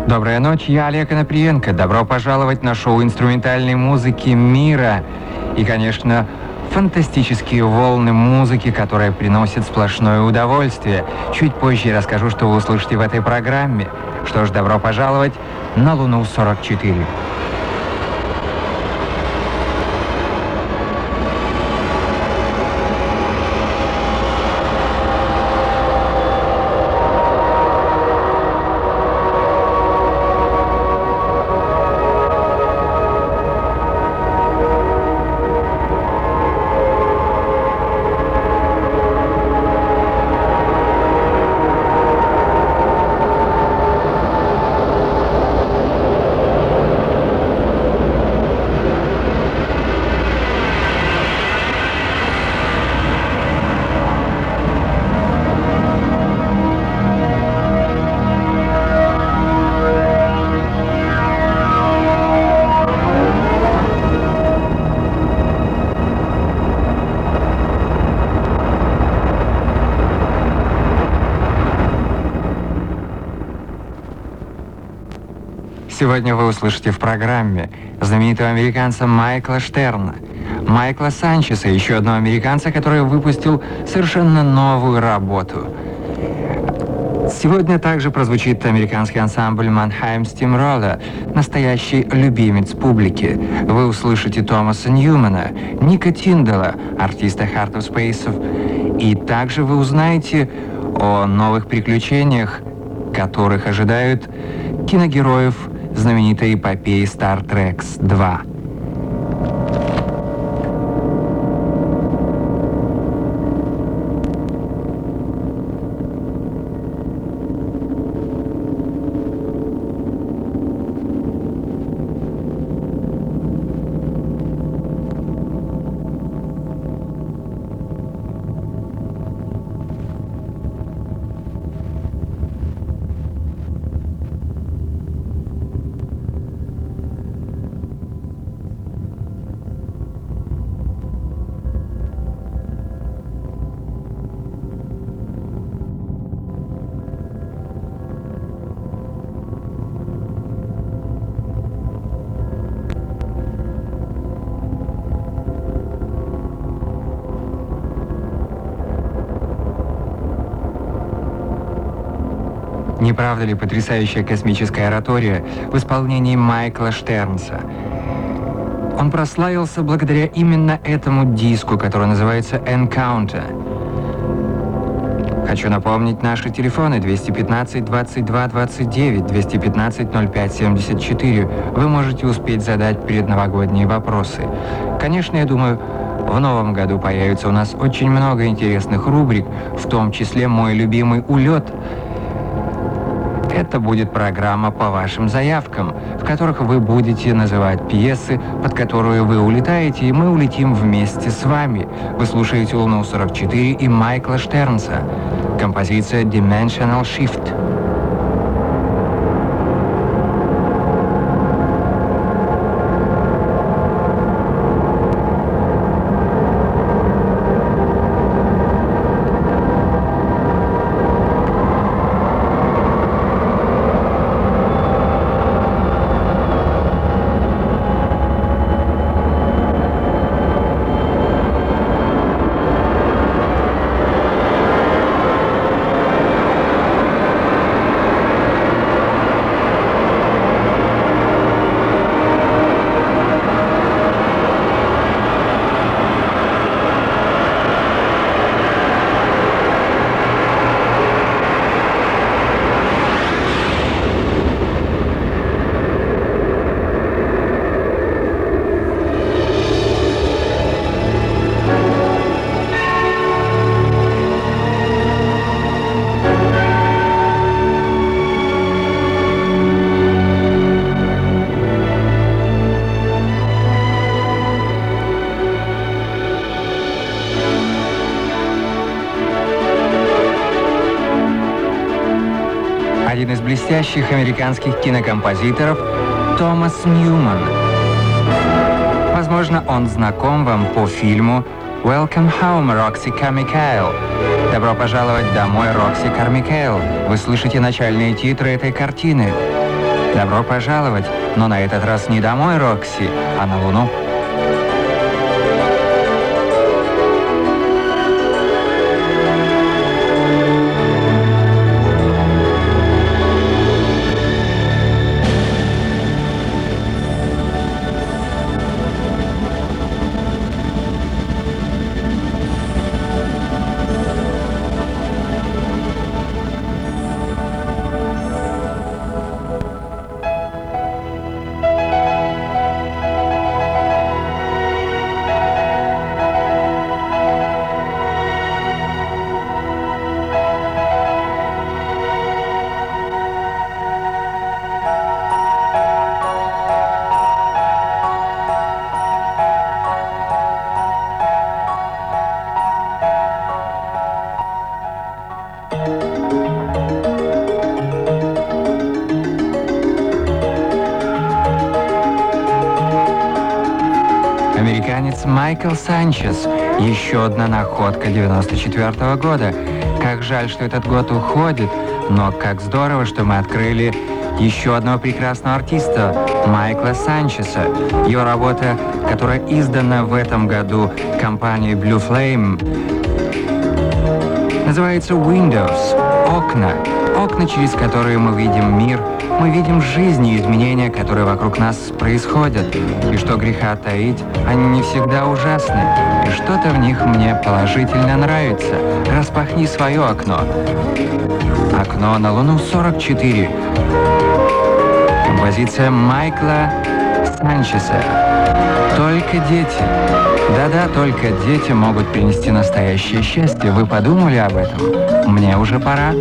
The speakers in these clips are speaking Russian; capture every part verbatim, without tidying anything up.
Доброй ночи, я Олег Анаприенко. Добро пожаловать на шоу инструментальной музыки мира. И, конечно, фантастические волны музыки, которая приносит сплошное удовольствие. Чуть позже я расскажу, что вы услышите в этой программе. Что ж, добро пожаловать на Луну сорок четыре. Сегодня вы услышите в программе знаменитого американца Майкла Штерна, Майкла Санчеса, еще одного американца, который выпустил совершенно новую работу. Сегодня также прозвучит американский ансамбль Mannheim Steamroller, настоящий любимец публики. Вы услышите Томаса Ньюмана, Ника Тиндала, артиста Heart of Space, и также вы узнаете о новых приключениях, которых ожидают киногероев знаменитой эпопеи Star Trek два. Не правда ли потрясающая космическая оратория в исполнении Майкла Штернса? Он прославился благодаря именно этому диску, который называется «Encounter». Хочу напомнить наши телефоны двести пятнадцать двадцать два двадцать девять, двести пятнадцать ноль пять семьдесят четыре. Вы можете успеть задать предновогодние вопросы. Конечно, я думаю, в новом году появится у нас очень много интересных рубрик, в том числе мой любимый «Улет». Это будет программа по вашим заявкам, в которых вы будете называть пьесы, под которые вы улетаете, и мы улетим вместе с вами. Вы слушаете Луну сорок четыре и Майкла Штернса. Композиция Dimensional Shift. Один из блестящих американских кинокомпозиторов Томас Ньюман. Возможно, он знаком вам по фильму «Welcome Home, Рокси Кармикайл». Добро пожаловать домой, Рокси Кармикайл. Вы слышите начальные титры этой картины. Добро пожаловать, но на этот раз не домой, Рокси, а на Луну. Американец Майкл Санчес. Еще одна находка девяносто четвёртого года. Как жаль, что этот год уходит, но как здорово, что мы открыли еще одного прекрасного артиста, Майкла Санчеса. Его работа, которая издана в этом году компанией Blue Flame, называется «Windows» — «Окна». Окна, через которые мы видим мир, мы видим жизнь и изменения, которые вокруг нас происходят. И что греха таить, они не всегда ужасны. И что-то в них мне положительно нравится. Распахни свое окно. Окно на Луну сорок четыре. Композиция Майкла Санчеса. Только дети. Да-да, только дети могут принести настоящее счастье. Вы подумали об этом? Мне уже пора.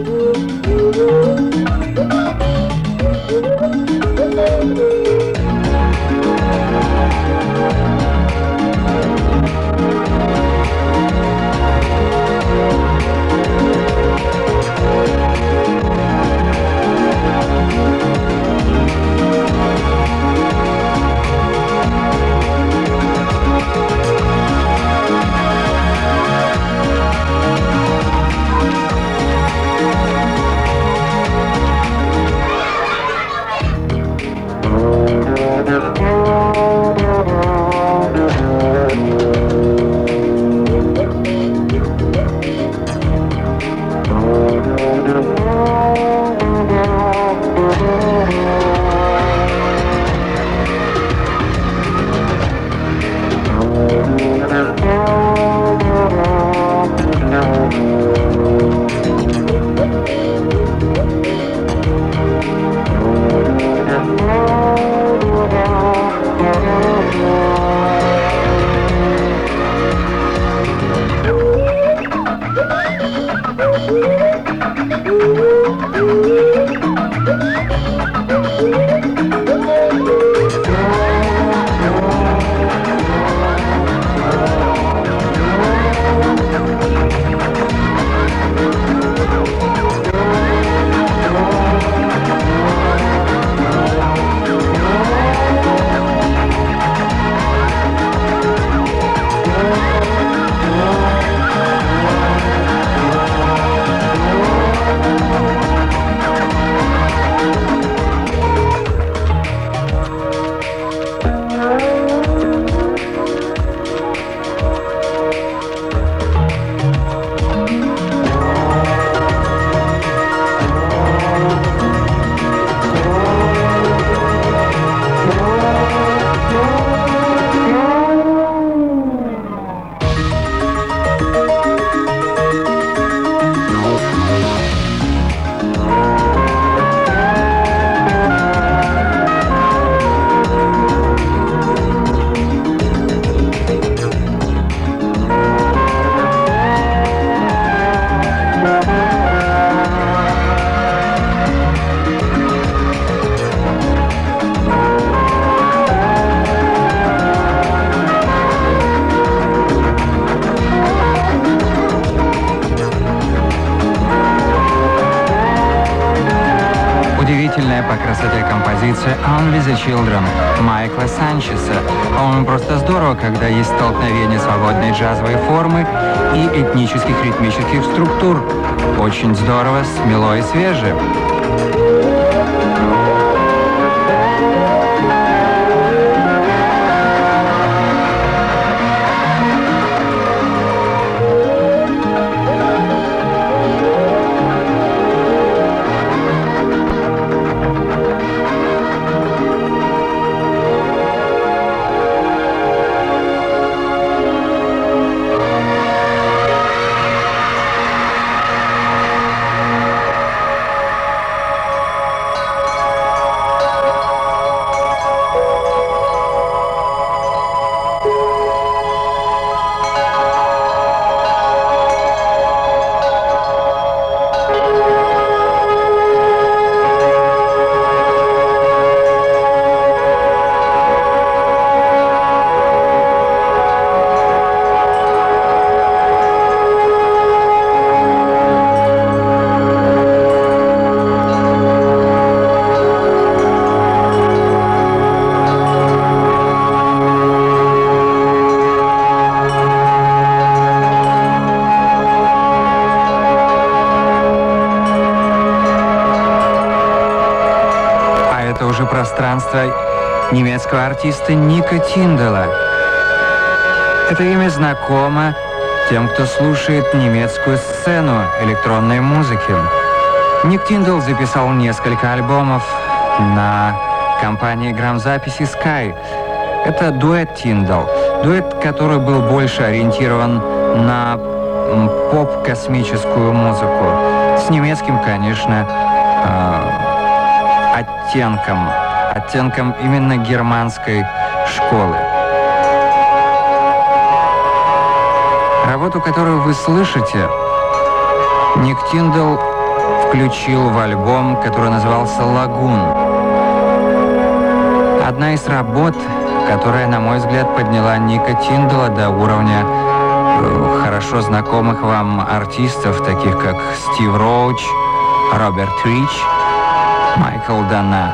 По красоте композиция «Only the Children» Майкла Санчеса. По-моему, просто здорово, когда есть столкновение свободной джазовой формы и этнических ритмических структур. Очень здорово, смело и свеже. это уже пространство немецкого артиста Ника Тиндела. Это имя знакомо тем, кто слушает немецкую сцену электронной музыки. Ник Тиндел записал несколько альбомов на компании грамзаписи Sky. Это дуэт Тиндел. Дуэт, который был больше ориентирован на поп-космическую музыку. С немецким, конечно, э, оттенком. Оттенком именно германской школы. Работу, которую вы слышите, Ник Тиндел включил в альбом, который назывался «Лагун». Одна из работ, которая, на мой взгляд, подняла Ника Тиндела до уровня э, хорошо знакомых вам артистов, таких как Стив Роуч, Роберт Рич, Майкл Дана.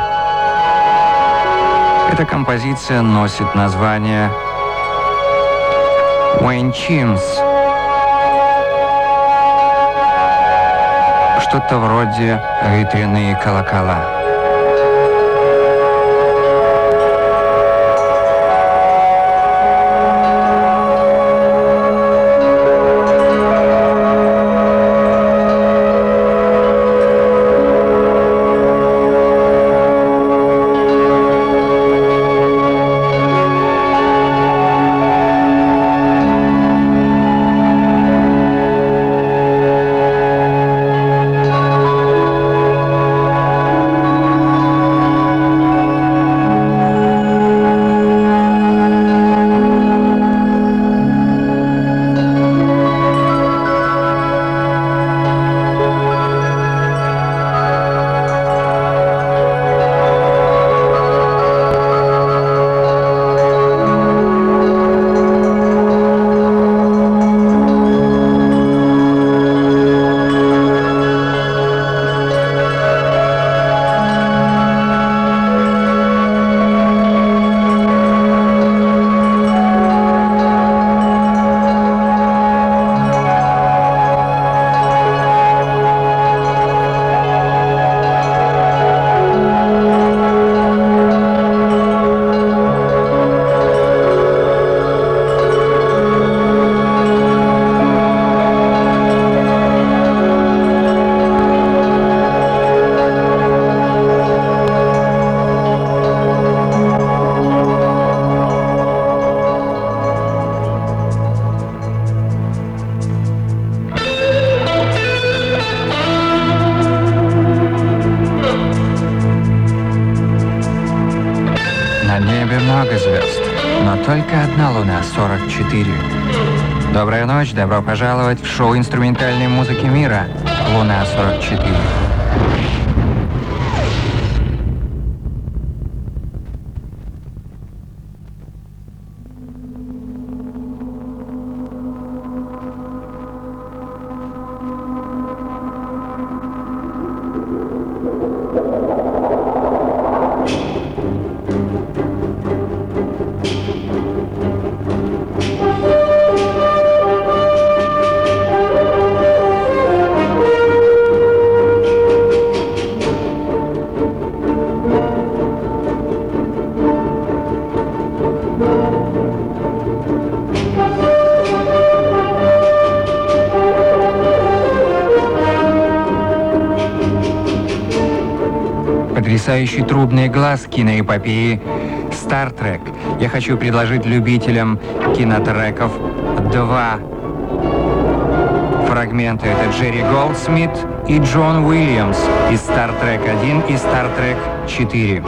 Эта композиция носит название «When Chimes». Что-то вроде «Ветряные колокола». Только одна луна, сорок четыре. Доброй ночи, добро пожаловать в шоу инструментальной музыки мира «Луна сорок четыре». Потрясающий трубный глаз киноэпопеи «Стар Трек». Я хочу предложить любителям кинотреков два фрагмента. Это Джерри Голдсмит и Джон Уильямс из «Стар Трек один» и «Стар Трек четыре».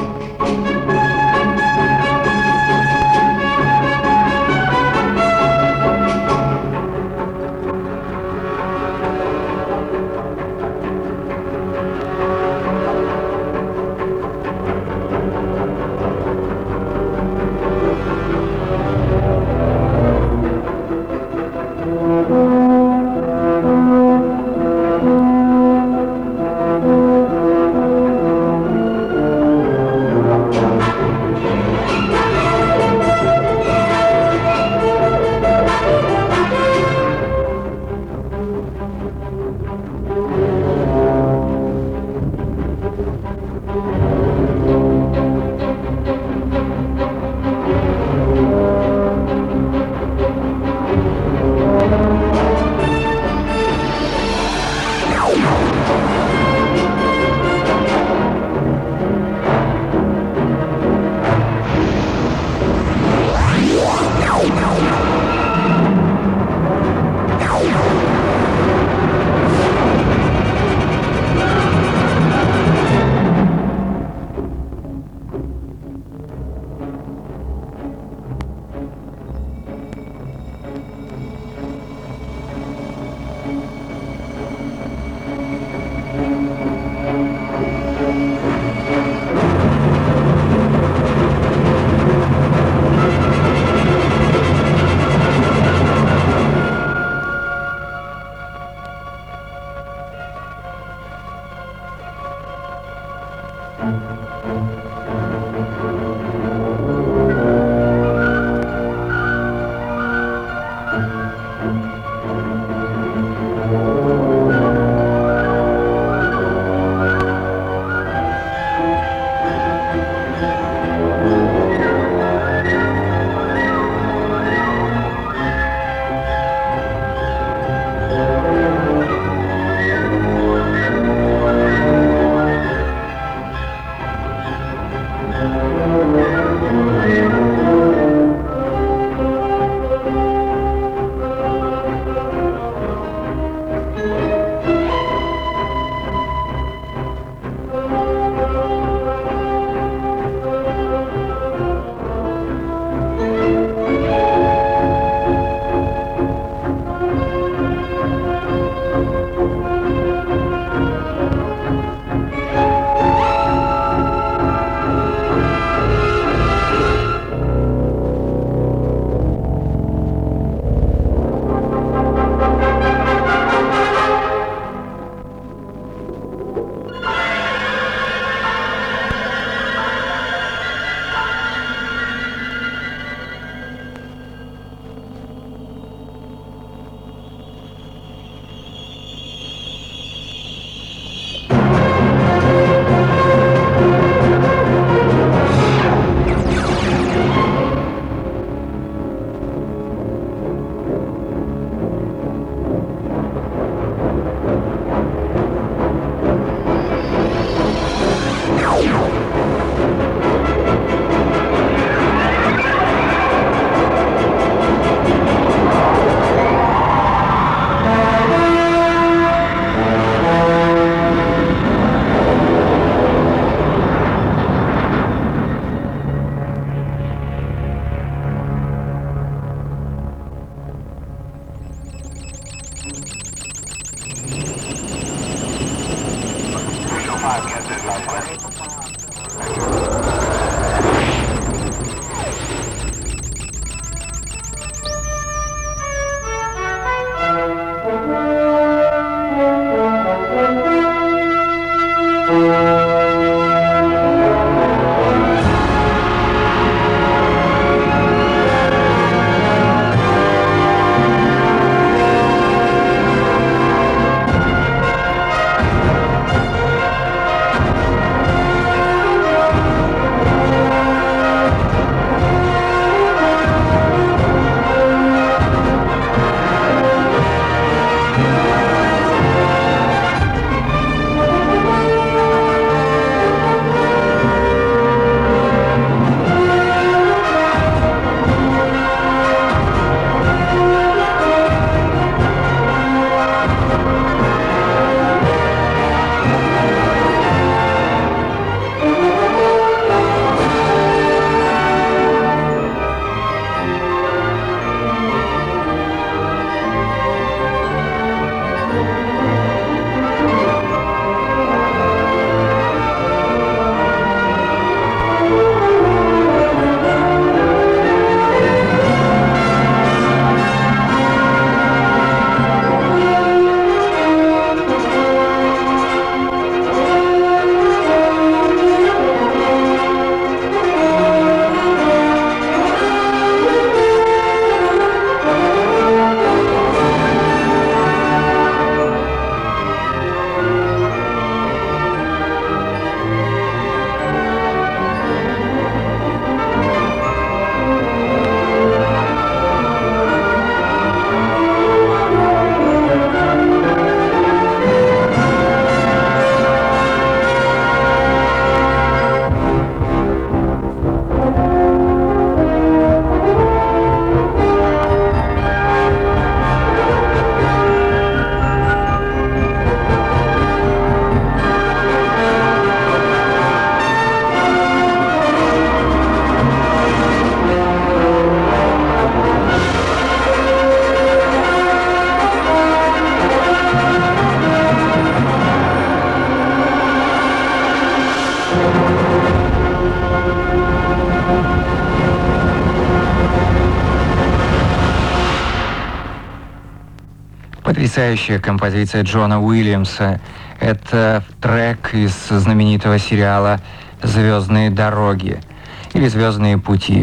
Потрясающая композиция Джона Уильямса. Это трек из знаменитого сериала «Звездные дороги» или «Звездные пути».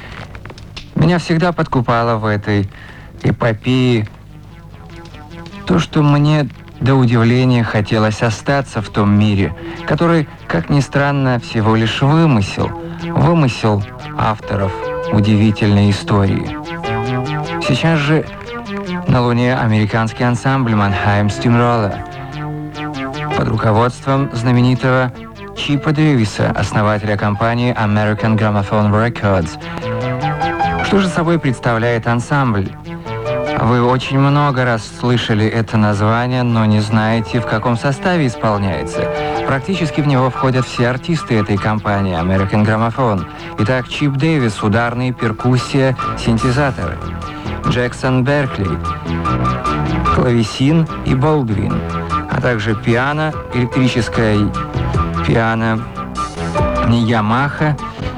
Меня всегда подкупало в этой эпопее то, что мне до удивления хотелось остаться в том мире, который, как ни странно, всего лишь вымысел, вымысел авторов удивительной истории. Сейчас же на Луне американский ансамбль Mannheim Steamroller под руководством знаменитого Чипа Дэвиса, основателя компании American Gramophone Records. Что же собой представляет ансамбль? Вы очень много раз слышали это название, но не знаете, в каком составе исполняется. Практически в него входят все артисты этой компании American Gramophone. Итак, Чип Дэвис, ударные, перкуссия, синтезаторы. Джексон Беркли, клавесин и Болдвин, а также пиано, электрическое пиано, Ямаха,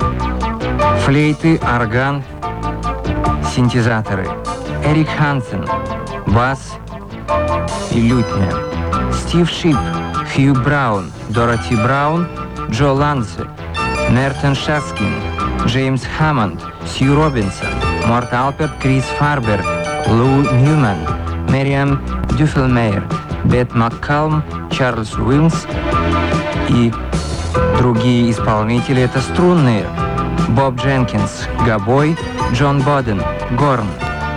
флейты, орган, синтезаторы. Эрик Хансен, бас и лютня. Стив Шип, Хью Браун, Дороти Браун, Джо Ланце, Мертен Шаскин, Джеймс Хаммонд, Сью Робинсон, Морт Алперт, Крис Фарбер, Лу Ньюман, Мэриам Дюффелмейер, Бет Маккалм, Чарльз Уиллс и другие исполнители. Это струнные: Боб Дженкинс, гобой, Джон Боден, горн.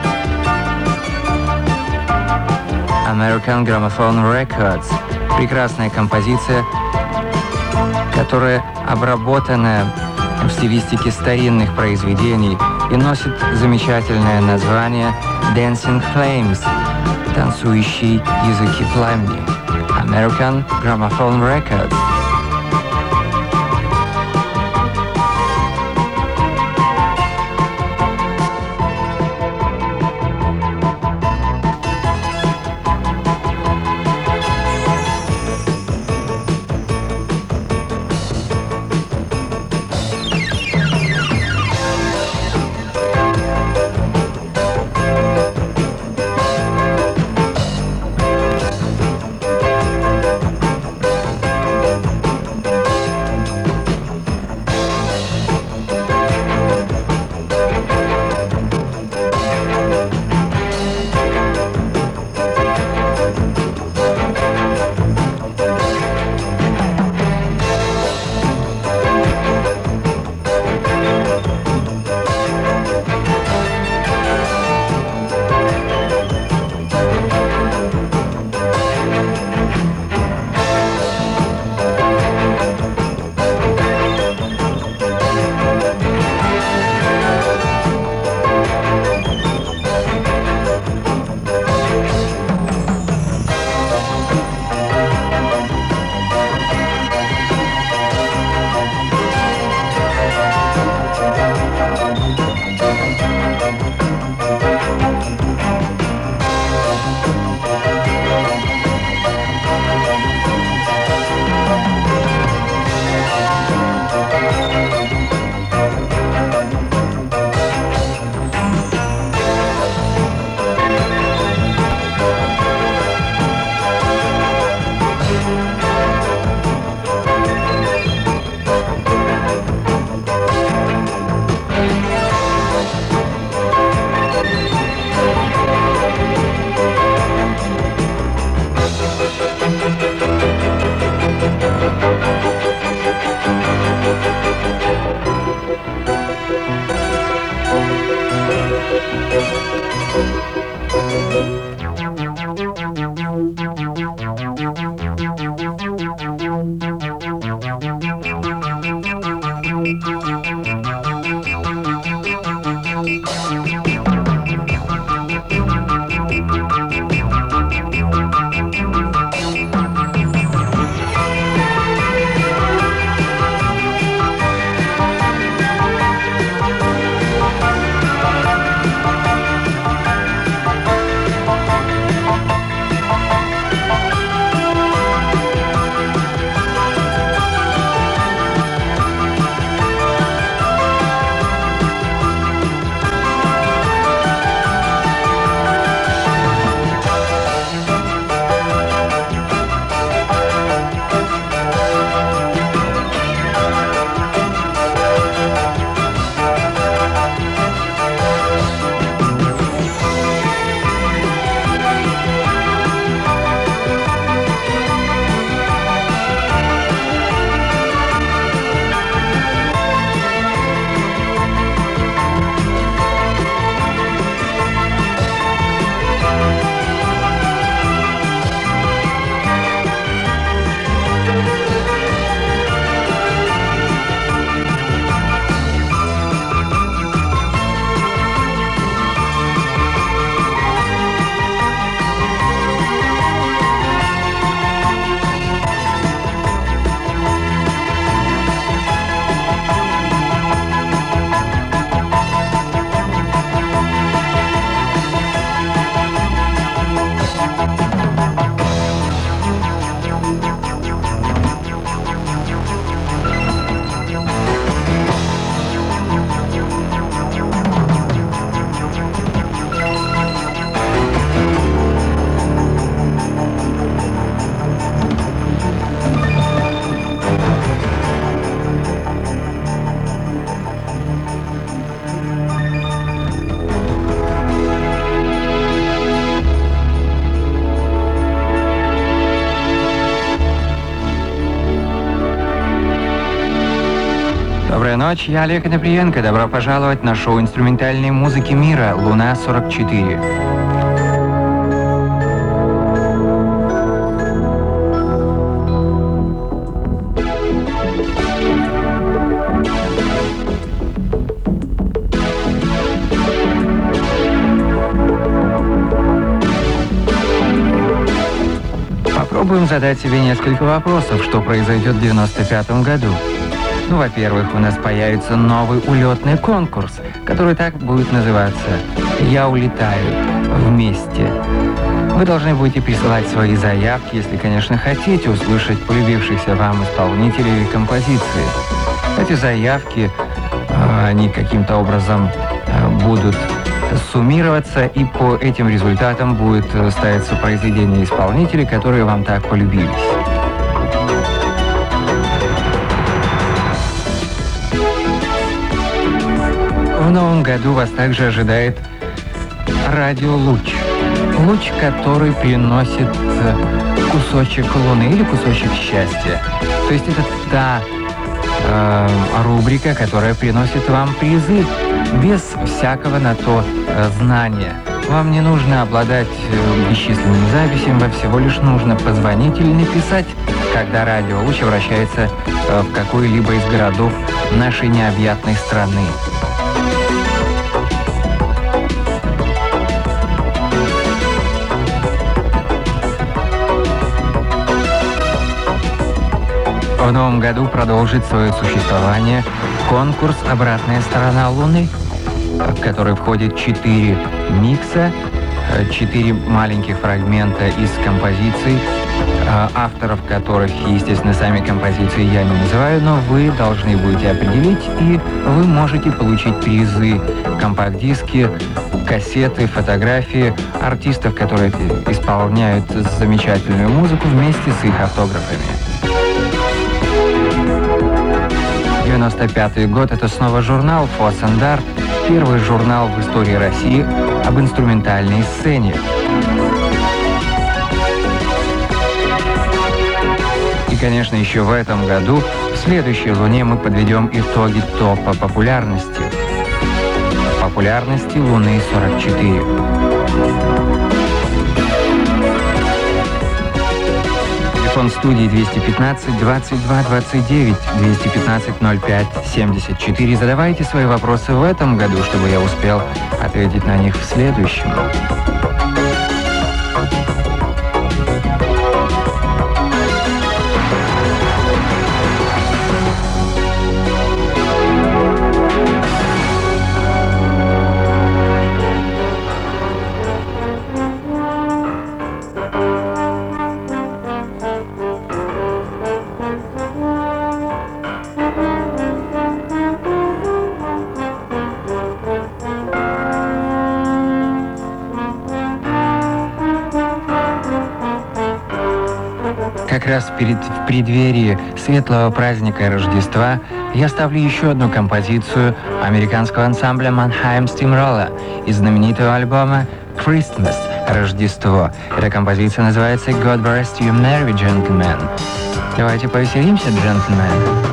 American Gramophone Records. Прекрасная композиция, которая обработана в стилистике старинных произведений и носит замечательное название Dancing Flames — танцующие языки пламени. American Gramophone Records. Доброй ночи, я Олег Оноприенко. Добро пожаловать на шоу инструментальной музыки мира «Луна сорок четыре». Попробуем задать себе несколько вопросов, что произойдет в девяносто пятом году. Ну, во-первых, у нас появится новый улетный конкурс, который так будет называться «Я улетаю вместе». Вы должны будете присылать свои заявки, если, конечно, хотите услышать полюбившихся вам исполнителей или композиции. Эти заявки, они каким-то образом будут суммироваться, и по этим результатам будет ставиться произведение исполнителей, которые вам так полюбились. В новом году вас также ожидает радиолуч. Луч, который приносит кусочек луны или кусочек счастья. То есть это та э, рубрика, которая приносит вам призы без всякого на то э, знания. Вам не нужно обладать э, бесчисленными записями, вам всего лишь нужно позвонить или написать, когда радиолуч обращается э, в какой-либо из городов нашей необъятной страны. В новом году продолжит свое существование конкурс «Обратная сторона Луны», в который входит четыре микса, четыре маленьких фрагмента из композиций, авторов которых, естественно, сами композиции я не называю, но вы должны будете определить, и вы можете получить призы, компакт-диски, кассеты, фотографии артистов, которые исполняют замечательную музыку вместе с их автографами. девяносто пятый год — это снова журнал «Фос энд Арт», первый журнал в истории России об инструментальной сцене. И, конечно, еще в этом году, в следующей Луне, мы подведем итоги топа популярности. Популярности Луны сорок четыре. Телефон студии двести пятнадцать двадцать два двадцать девять, двести пятнадцать ноль пять семьдесят четыре. Задавайте свои вопросы в этом году, чтобы я успел ответить на них в следующем. Как раз перед, в преддверии светлого праздника Рождества я ставлю еще одну композицию американского ансамбля Mannheim Steamroller из знаменитого альбома «Christmas» — «Рождество». Эта композиция называется «God Rest You Merry Gentlemen». Давайте повеселимся, джентльмены.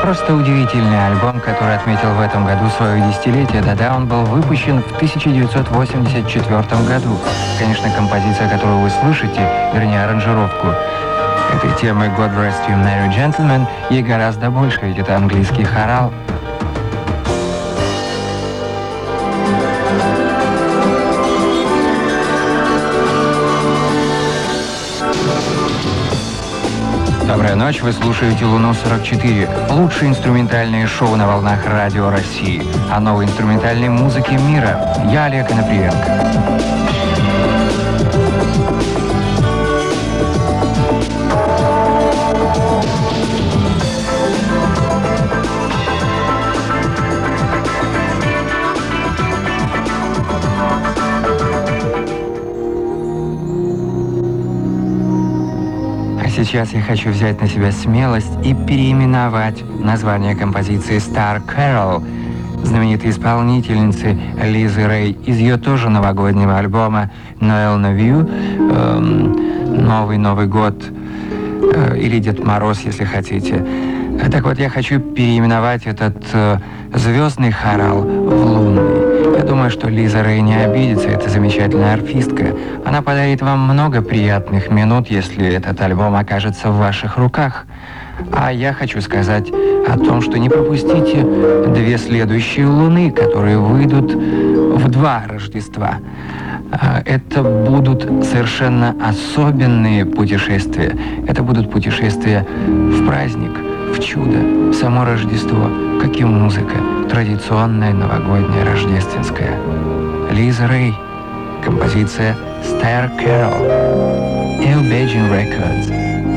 Просто удивительный альбом, который отметил в этом году свое десятилетие. Да-да, он был выпущен в тысяча девятьсот восемьдесят четвёртом году. Конечно, композиция, которую вы слышите, вернее, аранжировку этой темы «God Rest You Merry Gentlemen», ей гораздо больше, ведь это английский хорал. Добрая ночь, вы слушаете «Луну сорок четыре», лучшее инструментальное шоу на волнах Радио России, о новой инструментальной музыке мира. Я Олег Коноплиенко. Сейчас я хочу взять на себя смелость и переименовать название композиции «Star Carol» знаменитой исполнительницы Лизы Рэй из ее тоже новогоднего альбома «Noel No View», эм, «Новый Новый год» э, или «Дед Мороз», если хотите. Так вот, я хочу переименовать этот э, звездный хорал в лунный. Я думаю, что Лиза Рэй не обидится, это замечательная арфистка. Она подарит вам много приятных минут, если этот альбом окажется в ваших руках. А я хочу сказать о том, что не пропустите две следующие луны, которые выйдут в два Рождества. Это будут совершенно особенные путешествия. Это будут путешествия в праздник, в чудо, в само Рождество, как и музыка, традиционная новогодняя рождественская. Лиза Рэй, композиция «Star Carol», Eubagin Records.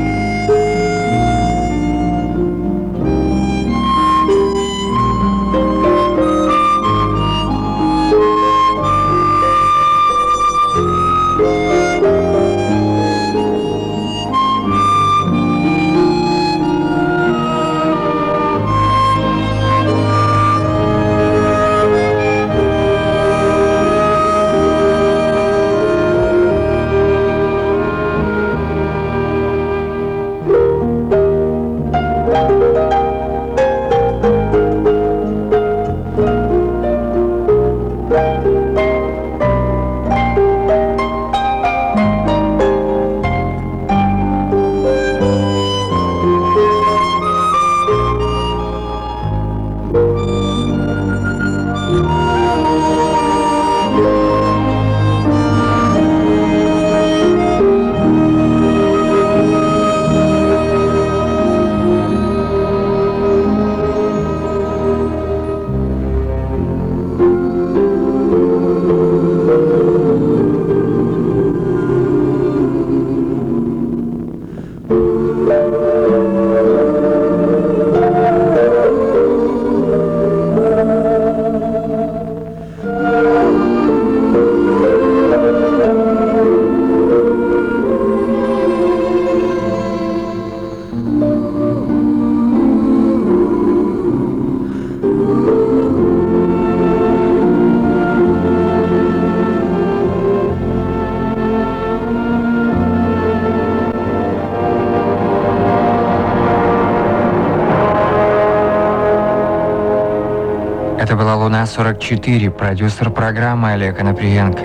Это была «Луна сорок четыре», продюсер программы Олег Коноплиенко.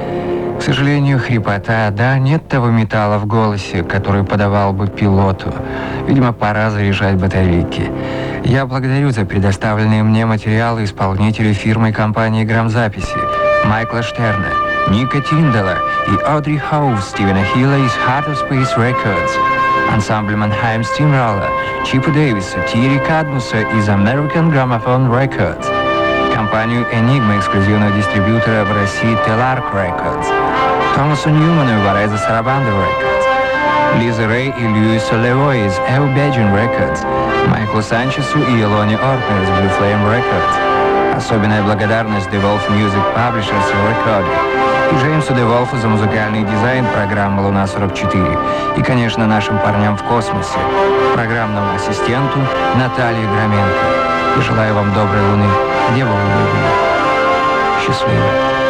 К сожалению, хрипота, да, нет того металла в голосе, который подавал бы пилоту. Видимо, пора заряжать батарейки. Я благодарю за предоставленные мне материалы исполнителей фирмы и компании грамзаписи Майкла Штерна, Ника Тиндала и Одри Хоув, Стивена Хилла из Heart of Space Records, ансамбль Mannheim Steamroller, Чипа Дэвиса, Тири Кадмуса из American Gramophone Records, компанию Enigma, эксклюзивного дистрибьютора в России Telarc Records, Томасу Ньюману и Вареза Сарабанду Records, Лиза Рэй и Льюису Левой из Eubagin Records, Майклу Санчесу и Илоне Ортнер из Blue Flame Records. Особенная благодарность DeWolf Music Publishers и Recording и Джеймсу DeWolf'у за музыкальный дизайн программы «Луна сорок четыре». И, конечно, нашим парням в космосе, программному ассистенту Наталье Громенко. И желаю вам доброй луны, где бы вы ни были. Счастливо.